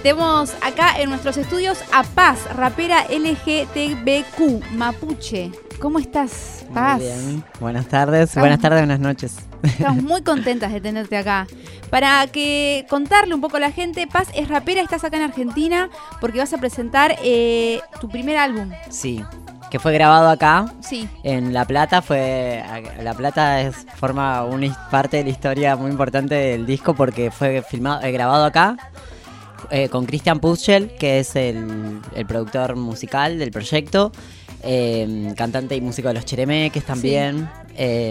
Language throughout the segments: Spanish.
Tenemos acá en nuestros estudios a Paz, rapera LGTBQ, mapuche. ¿Cómo estás, Paz? Muy bien. Buenas tardes, buenas noches. Estamos muy contentas de tenerte acá. Para que contarle un poco a la gente, Paz es rapera, estás acá en Argentina porque vas a presentar tu primer álbum. Sí, que fue grabado acá, sí, en La Plata. La Plata forma una parte de la historia muy importante del disco porque fue grabado acá con Christian Puschel, que es el productor musical del proyecto, cantante y músico de los Cheremeques también. Sí.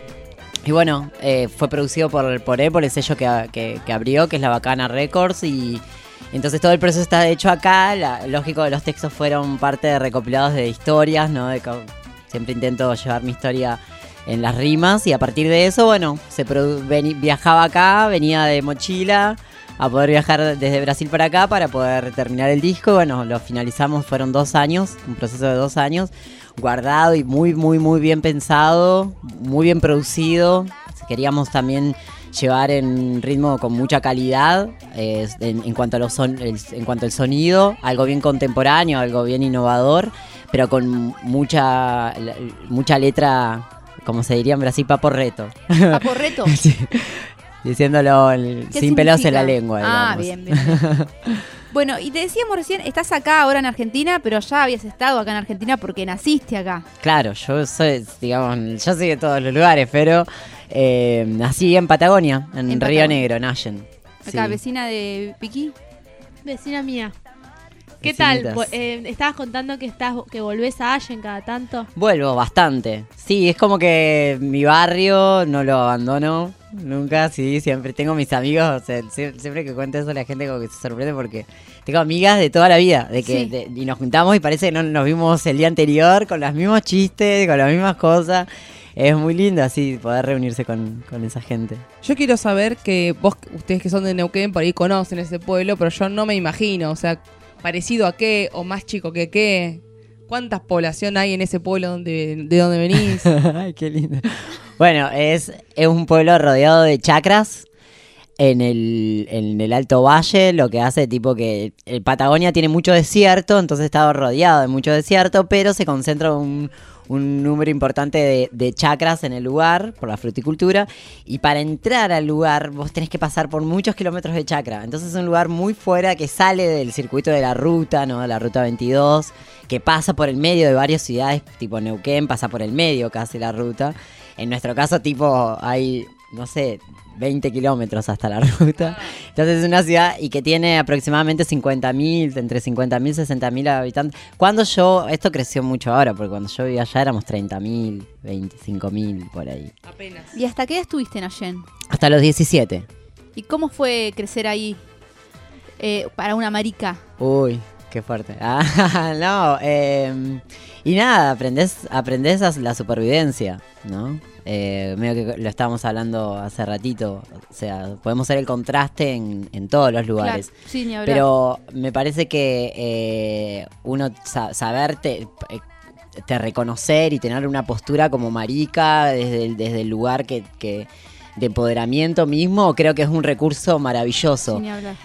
Y bueno, fue producido por él, por el sello que abrió, que es La Bacana Records, y entonces todo el proceso está hecho acá. Lógico, los textos fueron parte de recopilados de historias, ¿no? Siempre intento llevar mi historia en las rimas, y a partir de eso, bueno, viajaba acá, venía de mochila a poder viajar desde Brasil para acá para poder terminar el disco. Bueno, lo finalizamos, fueron 2 años, un proceso de 2 años, guardado y muy, muy, muy bien pensado, muy bien producido. Queríamos también llevar en ritmo con mucha calidad en cuanto al sonido, algo bien contemporáneo, algo bien innovador, pero con mucha letra, como se diría en Brasil, paporreto. ¿Paporreto? Sí. Diciéndolo sin pelos en la lengua, digamos. Bien. Bueno, y te decíamos recién, estás acá ahora en Argentina, pero ya habías estado acá en Argentina porque naciste acá. Claro, yo soy de todos los lugares, pero nací en Patagonia, en Río Negro, en Allen. Acá, sí. ¿Vecina de Piqui? Vecina mía. ¿Qué Vecinitas. tal? Estabas contando que volvés a Allen cada tanto. Vuelvo bastante. Sí, es como que mi barrio no lo abandono nunca. Sí, siempre tengo mis amigos. O sea, siempre que cuento eso la gente como que se sorprende porque tengo amigas de toda la vida. Y nos juntamos y parece que no nos vimos el día anterior con los mismos chistes, con las mismas cosas. Es muy lindo así poder reunirse con esa gente. Yo quiero saber que ustedes que son de Neuquén, por ahí conocen ese pueblo, pero yo no me imagino, o sea, parecido a qué o más chico que qué. ¿Cuántas población hay en ese pueblo de donde venís? Ay, qué lindo. Bueno, es un pueblo rodeado de chacras en el Alto Valle, lo que hace tipo que Patagonia tiene mucho desierto, entonces está rodeado de mucho desierto, pero se concentra un número importante de chacras en el lugar, por la fruticultura, y para entrar al lugar vos tenés que pasar por muchos kilómetros de chacra. Entonces es un lugar muy fuera, que sale del circuito de la ruta, ¿no? La ruta 22, que pasa por el medio de varias ciudades, tipo Neuquén, pasa por el medio casi la ruta. En nuestro caso, tipo, hay, no sé, 20 kilómetros hasta la ruta. Entonces es una ciudad y que tiene aproximadamente 50.000, entre 50.000 y 60.000 habitantes. Esto creció mucho ahora, porque cuando yo vivía allá éramos 30.000, 25.000 por ahí. Apenas. ¿Y hasta qué edad estuviste en Allen? Hasta los 17. ¿Y cómo fue crecer ahí para una marica? Uy, qué fuerte. No, y nada, aprendés la supervivencia, ¿no? Medio que lo estábamos hablando hace ratito, o sea, podemos ser el contraste en todos los lugares. Claro, sí, ni hablar. Pero me parece que uno saberte te reconocer y tener una postura como marica desde el lugar que de empoderamiento mismo, creo que es un recurso maravilloso. Sí, ni hablar.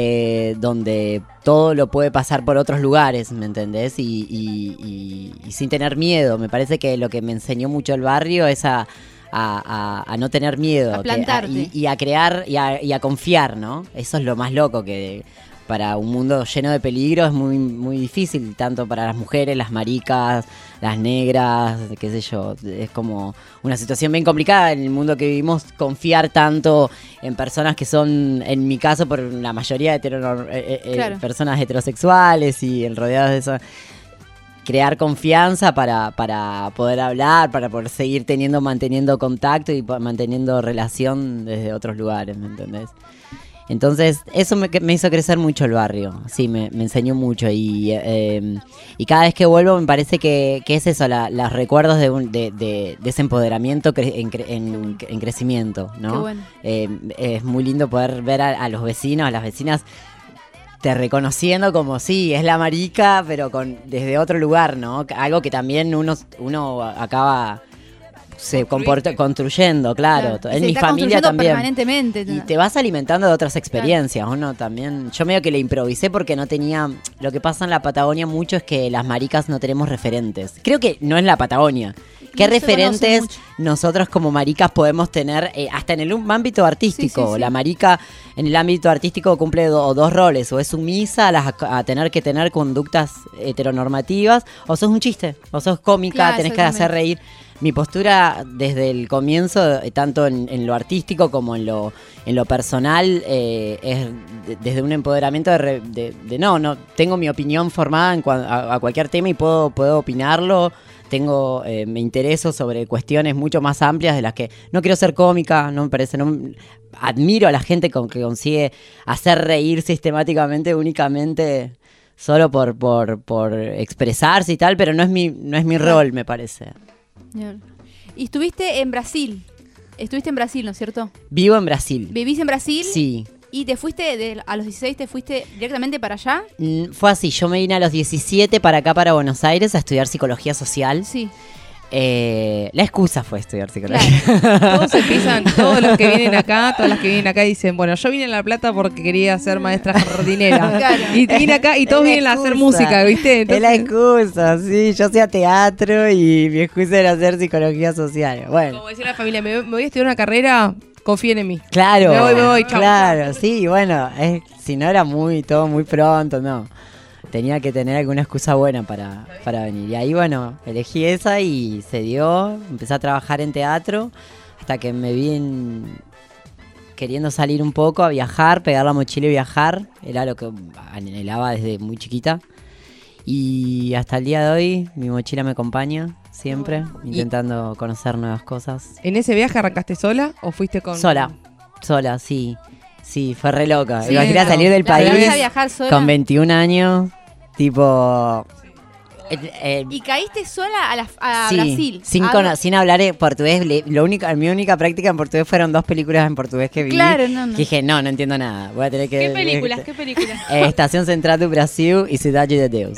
Donde todo lo puede pasar por otros lugares, ¿me entendés? Y sin tener miedo. Me parece que lo que me enseñó mucho el barrio es a no tener miedo. A plantarte. Y a crear y a confiar, ¿no? Eso es lo más loco, que para un mundo lleno de peligro es muy, muy difícil, tanto para las mujeres, las maricas, las negras, qué sé yo. Es como una situación bien complicada en el mundo que vivimos, confiar tanto en personas que son, en mi caso, por la mayoría claro, personas heterosexuales y rodeadas de eso. Crear confianza para poder hablar, para poder seguir manteniendo contacto y manteniendo relación desde otros lugares, ¿me entendés? Entonces, eso me hizo crecer mucho el barrio. Sí, me enseñó mucho. Y cada vez que vuelvo me parece que es eso, los recuerdos de ese empoderamiento en crecimiento, ¿no? Qué bueno. Es muy lindo poder ver a los vecinos, a las vecinas, te reconociendo como sí, es la marica, pero desde otro lugar, ¿no? Algo que también uno acaba se comporta construyendo, claro. Y En se mi está familia construyendo también. permanentemente. Y te vas alimentando de otras experiencias, uno también. Yo medio que le improvisé porque no tenía. Lo que pasa en la Patagonia mucho es que las maricas no tenemos referentes. Creo que no es la Patagonia. ¿Qué No se conoce referentes mucho. nosotros como maricas podemos tener hasta en el ámbito artístico? Sí, sí, sí. La marica en el ámbito artístico cumple dos roles, o es sumisa a tener que tener conductas heteronormativas, o sos un chiste, o sos cómica, Claro, tenés que hacer exactamente. reír. Mi postura desde el comienzo, tanto en lo artístico como en lo personal, es desde un empoderamiento de no, tengo mi opinión formada a cualquier tema y puedo opinarlo. Me intereso sobre cuestiones mucho más amplias de las que no quiero ser cómica, no me parece, admiro a la gente que consigue hacer reír sistemáticamente, únicamente solo por expresarse y tal, pero no es mi rol, me parece. Y estuviste en Brasil. Estuviste en Brasil, ¿no es cierto? Vivo en Brasil. ¿Vivís en Brasil? Sí. ¿Y te fuiste, a los 16 te fuiste directamente para allá? Fue así, yo me vine a los 17 para acá, para Buenos Aires, a estudiar psicología social. Sí. La excusa fue estudiar psicología. Todos empiezan, todos los que vienen acá, todas las que vienen acá dicen, bueno, yo vine a La Plata porque quería ser maestra jardinera. Claro. Y vine acá y todos Es la vienen a hacer excusa. música, ¿viste? Es la excusa, sí. Yo hacía teatro y mi excusa era hacer psicología social. Bueno, Como decía la familia, me voy a estudiar una carrera, confíen en mí. claro. Me voy, chau. Claro, sí, bueno, si no era todo muy pronto, no. Tenía que tener alguna excusa buena para venir. Y ahí, bueno, elegí esa y se dio. Empecé a trabajar en teatro hasta que me vi queriendo salir un poco, a viajar, pegar la mochila y viajar. Era lo que anhelaba desde muy chiquita. Y hasta el día de hoy mi mochila me acompaña siempre, intentando conocer nuevas cosas. ¿En ese viaje arrancaste sola o fuiste con...? Sola, sí. Sí, fue re loca. Sí, Imagina claro. salir del ¿La atrevés país a viajar sola? con 21 años, tipo... ¿Y caíste sola a sí, Brasil? sin hablar portugués. Mi única práctica en portugués fueron 2 películas en portugués que vi. Claro, no. Que dije, no entiendo nada. Voy a tener que... ¿Qué películas? ¿Qué películas? Estación Central do Brasil y Cidade de Deus.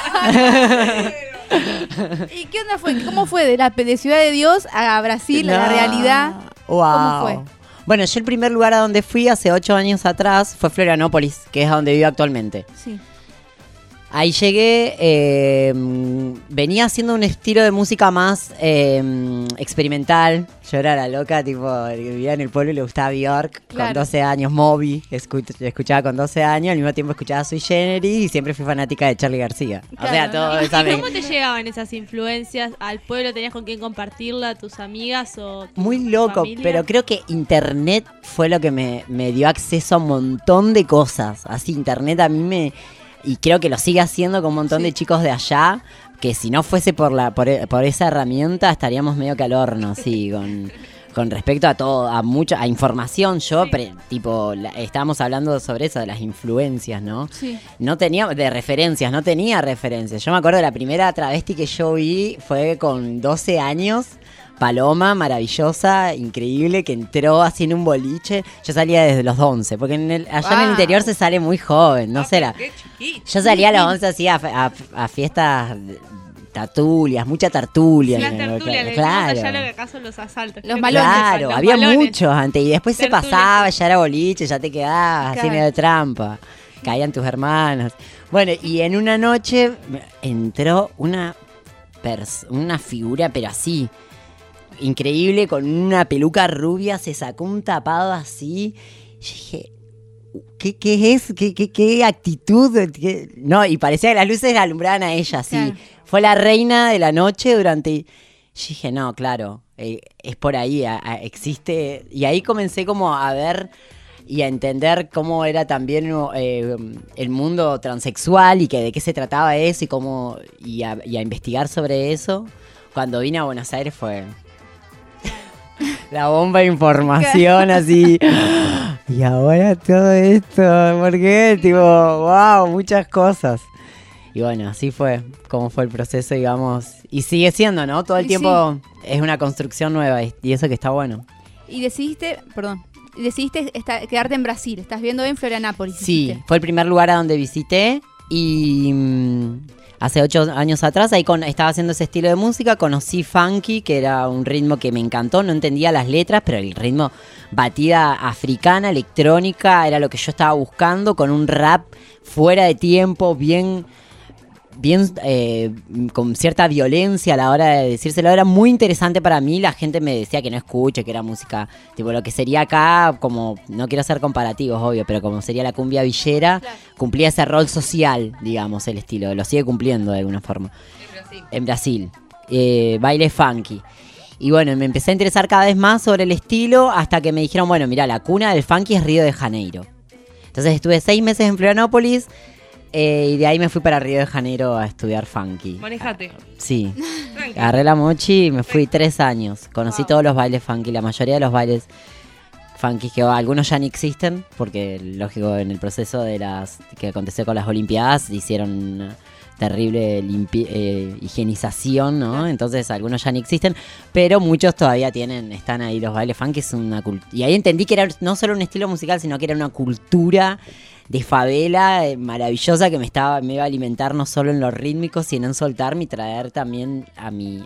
¿Y qué onda fue? ¿Cómo fue de Ciudad de Dios a Brasil, a la No. realidad? Wow. ¿Cómo fue? Bueno, yo el primer lugar a donde fui hace 8 años atrás fue Florianópolis, que es a donde vivo actualmente. Sí. Ahí llegué, venía haciendo un estilo de música más experimental. Yo era la loca, tipo, que vivía en el pueblo y le gustaba Bjork, Claro. con 12 años, Moby, escuchaba con 12 años, al mismo tiempo escuchaba Sui Generis y siempre fui fanática de Charly García. Claro, o sea, ¿no? todo ¿Y esa cómo te llegaban esas influencias al pueblo? ¿Tenías con quién compartirla? ¿Tus amigas o tu Muy loco, familia? pero creo que internet fue lo que me dio acceso a un montón de cosas. Así, internet a mí y creo que lo sigue haciendo con un montón de chicos de allá, que si no fuese por esa herramienta estaríamos medio que al horno, sí, con respecto a todo, a información. Estábamos hablando sobre eso, de las influencias, ¿no? Sí. No tenía referencias. Yo me acuerdo de la primera travesti que yo vi fue con 12 años. Paloma, maravillosa, increíble, que entró así en un boliche. Yo salía desde los 11, porque allá en el interior se sale muy joven, no sé. Qué chiquito. Yo salía a los 11 así a fiestas tertulias, mucha tertulia. Las tertulias, le decimos allá lo que acá son los asaltos. Los malones. Claro, Los había malones. muchos antes y después se Tertulias. pasaba, ya era boliche, ya te quedabas así Claro. medio de trampa. Caían tus hermanos. Bueno, y en una noche entró una figura, pero así, increíble, con una peluca rubia, se sacó un tapado así. Yo dije, ¿qué es? ¿Qué actitud? No, y parecía que las luces la alumbraban a ella, así. Claro. Fue la reina de la noche durante... Yo dije, no, claro, es por ahí, existe... Y ahí comencé como a ver y a entender cómo era también el mundo transexual y que de qué se trataba eso y a investigar sobre eso. Cuando vine a Buenos Aires fue... la bomba de información así. Y ahora todo esto, ¿por qué? Tipo, wow, muchas cosas. Y bueno, así fue como fue el proceso, digamos. Y sigue siendo, ¿no? Todo el Y tiempo es una construcción nueva y eso que está bueno. Y decidiste quedarte en Brasil. Estás viendo en Florianópolis. Sí, dijiste. fue el primer lugar a donde visité y hace 8 años atrás, ahí estaba haciendo ese estilo de música, conocí funky, que era un ritmo que me encantó, no entendía las letras, pero el ritmo, batida africana, electrónica, era lo que yo estaba buscando, con un rap fuera de tiempo, bien con cierta violencia a la hora de decírselo. Era muy interesante para mí. La gente me decía que no escuche, que era música tipo lo que sería acá, como, no quiero hacer comparativos, obvio, pero como sería la cumbia villera, cumplía ese rol social, digamos, el estilo, lo sigue cumpliendo de alguna forma en Brasil. Baile funky. Y bueno, me empecé a interesar cada vez más sobre el estilo, hasta que me dijeron, bueno, mira, la cuna del funky es Río de Janeiro. Entonces estuve 6 meses en Florianópolis, y de ahí me fui para Río de Janeiro a estudiar funky. Manejate. Sí. Agarré la mochi y me fui 3 años. Conocí todos los bailes funky, la mayoría de los bailes funky, que algunos ya ni existen, porque lógico, en el proceso de que aconteció con las Olimpiadas hicieron una terrible higienización, ¿no? Entonces algunos ya ni existen, pero muchos todavía están ahí. Los bailes funky es una cultura. Y ahí entendí que era no solo un estilo musical, sino que era una cultura de favela maravillosa, que me iba a alimentar no solo en lo rítmico, sino en soltarme y traer también a mi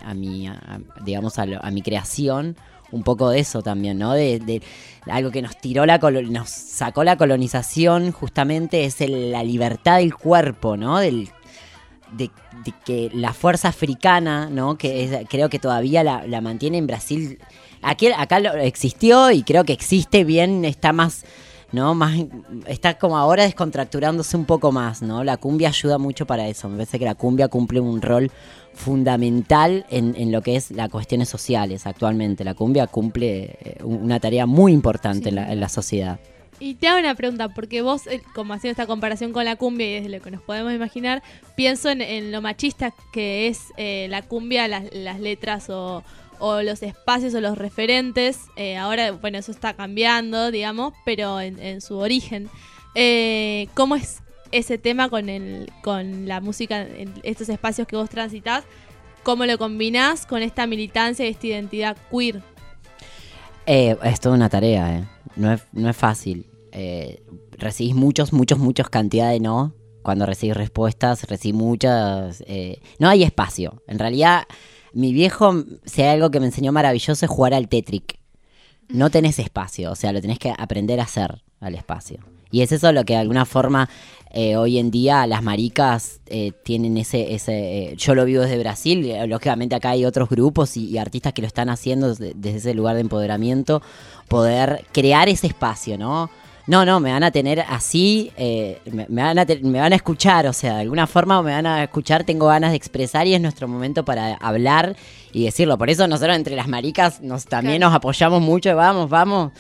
creación un poco de eso también, ¿no? De algo que nos nos sacó la colonización, justamente es la libertad del cuerpo, ¿no? De que la fuerza africana, ¿no? Que creo que todavía la mantiene en Brasil. Acá existió y creo que existe bien, está más, ¿no? Está como ahora descontracturándose un poco más, ¿no? La cumbia ayuda mucho para eso. Me parece que la cumbia cumple un rol fundamental en lo que es las cuestiones sociales actualmente. La cumbia cumple una tarea muy importante en la sociedad. Y te hago una pregunta, porque vos, como haciendo esta comparación con la cumbia y desde lo que nos podemos imaginar, pienso en lo machista que es la cumbia, las letras o los espacios o los referentes. Ahora, bueno, eso está cambiando, digamos, pero en su origen. ¿Cómo es ese tema con la música en estos espacios que vos transitas? ¿Cómo lo combinás con esta militancia y esta identidad queer? Es toda una tarea, no es fácil. Recibís muchos cantidad de no. Cuando recibís respuestas, recibís muchas. No hay espacio. En realidad, mi viejo, si hay algo que me enseñó maravilloso, es jugar al Tetric. No tenés espacio, o sea, lo tenés que aprender a hacer al espacio. Y es eso lo que de alguna forma hoy en día las maricas tienen ese yo lo vivo desde Brasil, lógicamente acá hay otros grupos y artistas que lo están haciendo desde ese lugar de empoderamiento, poder crear ese espacio, ¿no? No, me van a tener así, me van a escuchar, o sea, de alguna forma me van a escuchar, tengo ganas de expresar y es nuestro momento para hablar y decirlo. Por eso nosotros entre las maricas también nos apoyamos mucho, vamos,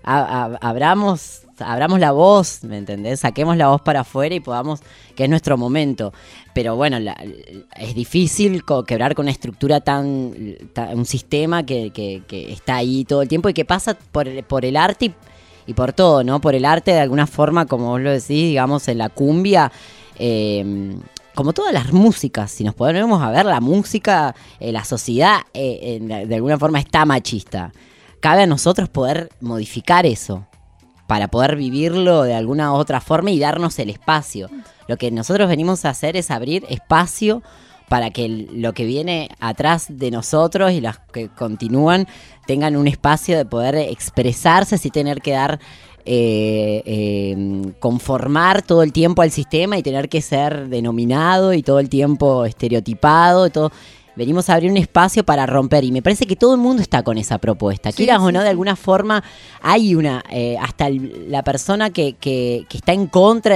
abramos la voz, ¿me entendés? Saquemos la voz para afuera y podamos, que es nuestro momento. Pero bueno, es difícil quebrar con una estructura un sistema que está ahí todo el tiempo y que pasa por el arte y por todo, ¿no? Por el arte, de alguna forma, como vos lo decís, digamos, en la cumbia, como todas las músicas, si nos ponemos a ver la música, la sociedad, de alguna forma está machista. Cabe a nosotros poder modificar eso, para poder vivirlo de alguna otra forma y darnos el espacio. Lo que nosotros venimos a hacer es abrir espacio para que lo que viene atrás de nosotros y las que continúan tengan un espacio de poder expresarse sin tener que conformar todo el tiempo al sistema y tener que ser denominado y todo el tiempo estereotipado y todo. Venimos a abrir un espacio para romper y me parece que todo el mundo está con esa propuesta. Quieras o no, de alguna forma hay hasta la persona que está en contra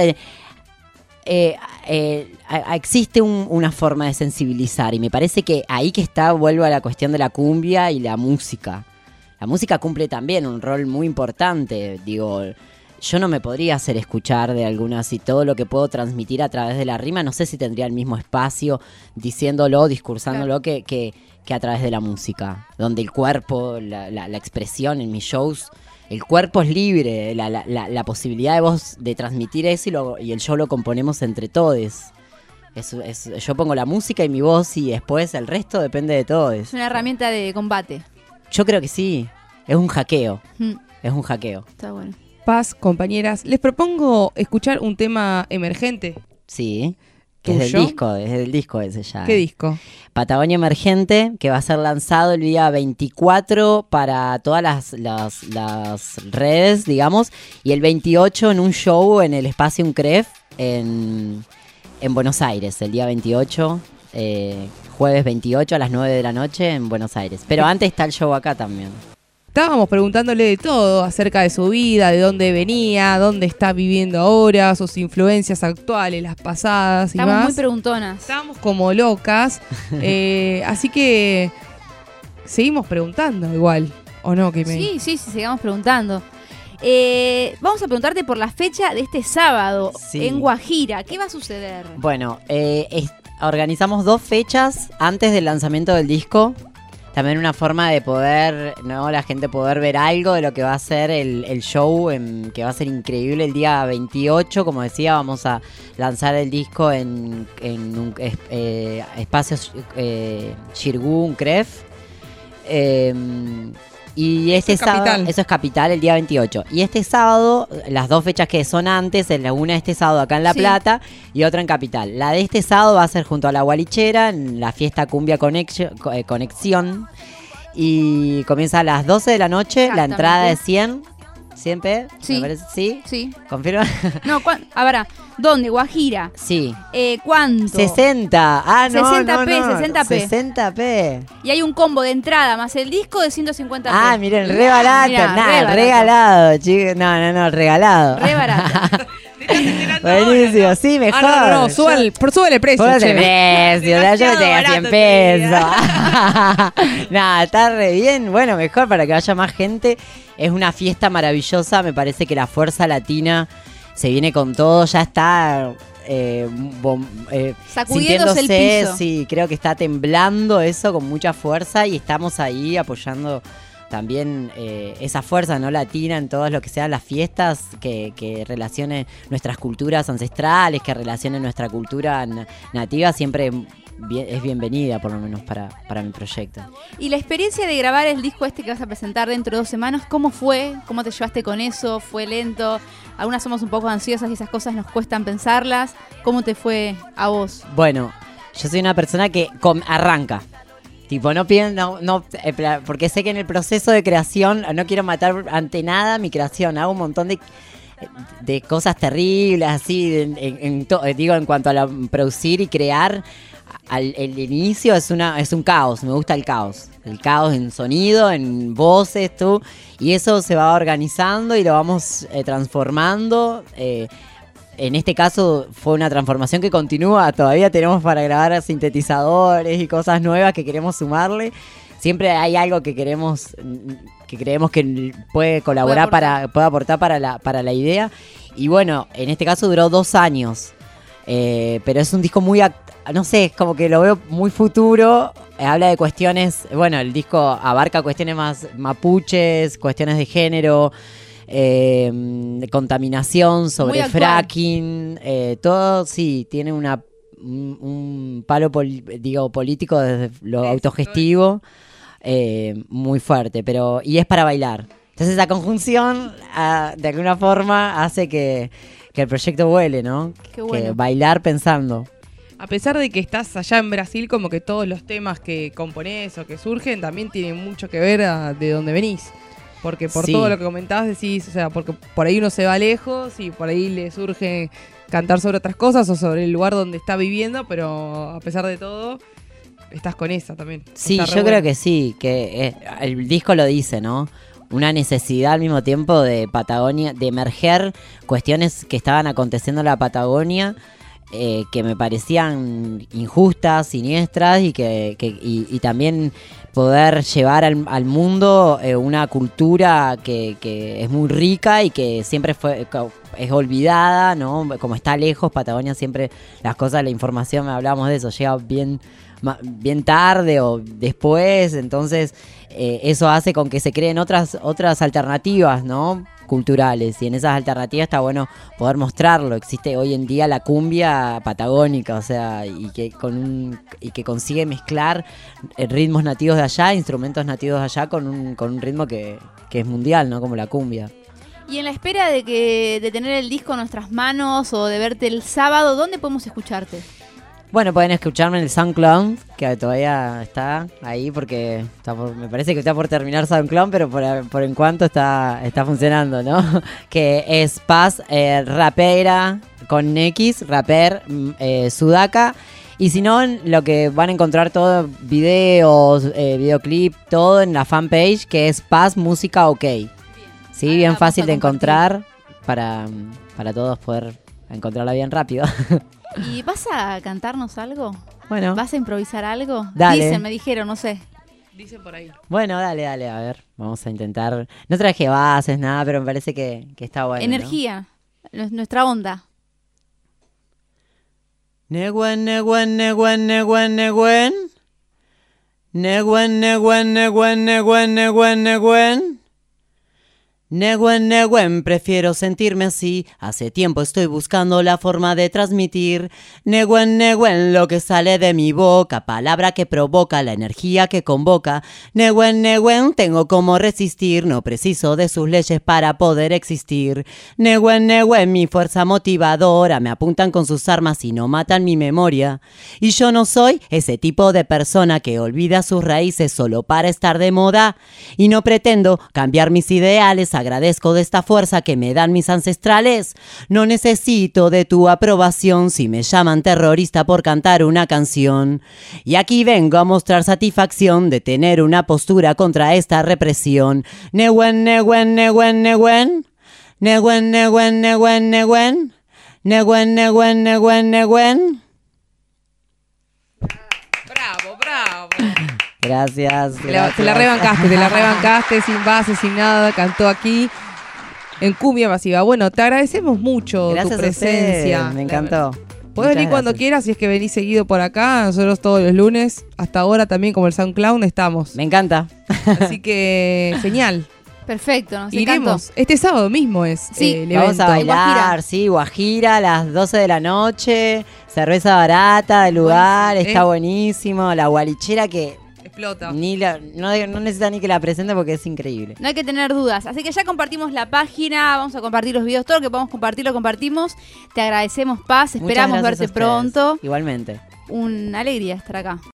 existe una forma de sensibilizar y me parece que ahí vuelvo a la cuestión de la cumbia y la música. La música cumple también un rol muy importante, digo, yo no me podría hacer escuchar de algunas y todo lo que puedo transmitir a través de la rima, no sé si tendría el mismo espacio diciéndolo, discursándolo que a través de la música, donde el cuerpo, la expresión en mis shows, el cuerpo es libre, la posibilidad de vos de transmitir eso y el show lo componemos entre todos. Yo pongo la música y mi voz y después el resto depende de todos. Es una herramienta de combate. Yo creo que sí, es un hackeo, es un hackeo. Está bueno. Paz, compañeras, les propongo escuchar un tema emergente. Sí. que es ¿Tuyo? del disco ese ya. ¿Qué disco? Patagonia Emergente, que va a ser lanzado el día 24 para todas las redes, digamos, y el 28 en un show en el Espacio Uncref en Buenos Aires, el día 28, jueves 28 a las 9 de la noche en Buenos Aires. Pero antes está el show acá también. Estábamos preguntándole de todo acerca de su vida, de dónde venía, dónde está viviendo ahora, sus influencias actuales, las pasadas y Estamos más. muy preguntonas. Estábamos como locas, así que seguimos preguntando igual, ¿o no? Sí, sigamos preguntando. Vamos a preguntarte por la fecha de este sábado Sí. en Guajira. ¿Qué va a suceder? Bueno, organizamos 2 fechas antes del lanzamiento del disco. También una forma de poder, ¿no? La gente poder ver algo de lo que va a ser el show, que va a ser increíble el día 28. Como decía, vamos a lanzar el disco en un espacio Xirgu, Uncref. Y este Eso es sábado, Capital. eso es Capital, el día 28. Y este sábado, las 2 fechas que son antes, una este sábado acá en La Sí. Plata y otra en Capital. La de este sábado va a ser junto a La Gualichera, en la fiesta Cumbia Conexión. Y comienza a las 12 de la noche, la Exactamente. entrada es 100. ¿Siempre? Sí. ¿Me parece? ¿Sí? Sí. ¿Confirma? No, a ver, ¿dónde? Guajira. Sí. ¿Cuánto? 60. Ah, no, 60p, no, no. 60p. 60p. Y hay un combo de entrada más el disco de 150p. Ah, miren, re barato. Mirá, Nada, re barato. regalado, chicos. No, regalado. Re barato. Buenísimo, sí, mejor. No, sube el precio. Sube el che. precio, yo Demasiado te a 100 barato, pesos. Nada, está re bien. Bueno, mejor para que vaya más gente. Es una fiesta maravillosa. Me parece que la fuerza latina se viene con todo. Ya está Sacudiéndose el sintiéndose, piso. sí, creo que está temblando eso con mucha fuerza y estamos ahí apoyando también esa fuerza, ¿no? Latina en todo lo que sean las fiestas que relacione nuestras culturas ancestrales, que relacione nuestra cultura nativa, siempre es bienvenida, por lo menos para mi proyecto. Y la experiencia de grabar el disco este que vas a presentar dentro de 2 semanas, ¿cómo fue? ¿Cómo te llevaste con eso? ¿Fue lento? Algunas somos un poco ansiosas y esas cosas nos cuestan pensarlas. ¿Cómo te fue a vos? Bueno, yo soy una persona que arranca. Tipo, no pienso, porque sé que en el proceso de creación no quiero matar ante nada mi creación. Hago un montón de cosas terribles, así, digo, en cuanto a producir y crear. El inicio es un caos, me gusta el caos en sonido, en voces, y eso se va organizando y lo vamos transformando. En este caso fue una transformación que continúa, todavía tenemos para grabar sintetizadores y cosas nuevas que queremos sumarle. Siempre hay algo que creemos que puede colaborar, puede aportar para la idea. Y bueno, en este caso duró 2 años. Pero es un disco muy, no sé, es como que lo veo muy futuro. Habla de cuestiones, bueno, el disco abarca cuestiones más mapuches, cuestiones de género, de contaminación, sobre fracking, todo, sí, tiene un palo político desde lo autogestivo, muy fuerte, y es para bailar. Entonces esa conjunción, de alguna forma, hace que el proyecto vuele, ¿no? Qué bueno. Que bailar pensando. A pesar de que estás allá en Brasil, como que todos los temas que componés o que surgen también tienen mucho que ver de dónde venís. Porque por Sí. todo lo que comentabas decís, o sea, porque por ahí uno se va lejos y por ahí le surge cantar sobre otras cosas o sobre el lugar donde está viviendo, pero a pesar de todo, estás con esa también. Sí, Está yo re creo bueno. que sí, que el disco lo dice, ¿no? Una necesidad al mismo tiempo de Patagonia, de emerger cuestiones que estaban aconteciendo en la Patagonia, que me parecían injustas, siniestras, y también poder llevar al mundo una cultura que es muy rica y que siempre es olvidada, ¿no? Como está lejos, Patagonia siempre las cosas, la información, hablábamos de eso, llega bien tarde o después, entonces eso hace con que se creen otras alternativas, ¿no? Culturales, y en esas alternativas está bueno poder mostrarlo. Existe hoy en día la cumbia patagónica, o sea, y que consigue mezclar ritmos nativos de allá, instrumentos nativos de allá con un ritmo que es mundial, ¿no? Como la cumbia. Y en la espera de tener el disco en nuestras manos o de verte el sábado, ¿dónde podemos escucharte? Bueno, pueden escucharme en el SoundCloud, que todavía está ahí porque me parece que está por terminar SoundCloud, pero por en cuanto está funcionando, ¿no? Que es Paz Rapera con X, Raper Sudaka. Y si no, lo que van a encontrar todo, videos, videoclip, todo en la fanpage, que es Paz Música OK. Sí, bien fácil de encontrar para todos poder encontrarla bien rápido. ¿Y vas a cantarnos algo? Bueno. ¿Vas a improvisar algo? Dale. Me dijeron, no sé. Dicen por ahí. Bueno, dale, a ver. Vamos a intentar. No traje bases, nada, pero me parece que está bueno. Energía, nuestra onda. Neguen, neguen, neguen, neguen, neguen. Neguen, neguen, neguen, neguen, neguen, neguen. Neguen, neguen, prefiero sentirme así. Hace tiempo estoy buscando la forma de transmitir. Neguen, neguen, lo que sale de mi boca. Palabra que provoca, la energía que convoca. Neguen, neguen, tengo como resistir. No preciso de sus leyes para poder existir. Neguen, neguen, mi fuerza motivadora. Me apuntan con sus armas y no matan mi memoria. Y yo no soy ese tipo de persona que olvida sus raíces solo para estar de moda. Y no pretendo cambiar mis ideales. Agradezco de esta fuerza que me dan mis ancestrales. No necesito de tu aprobación si me llaman terrorista por cantar una canción. Y aquí vengo a mostrar satisfacción de tener una postura contra esta represión. Neguen, neguen, neguen, neguen. Neguen, neguen, neguen, neguen. Neguen, neguen, neguen, neguen. Bravo, bravo. Gracias. Te la rebancaste sin base, sin nada, cantó aquí en Cumbia Masiva. Bueno, te agradecemos mucho Gracias tu presencia. a ustedes, me encantó. Podés venir cuando quieras, si es que venís seguido por acá, nosotros todos los lunes, hasta ahora también como el SoundCloud estamos. Me encanta. Así que, genial. Perfecto, nos Iremos. encantó. Este sábado mismo es Sí, el Vamos evento. a bailar, Guajira. sí, Guajira a las 12 de la noche, cerveza barata del lugar, Buenísimo, está buenísimo, la gualichera que Explota. no necesita ni que la presente porque es increíble. No hay que tener dudas. Así que ya compartimos la página, vamos a compartir los videos, todo lo que podamos compartir lo compartimos. Te agradecemos, Paz, Muchas esperamos gracias verte a ustedes. pronto. Igualmente. Una alegría estar acá.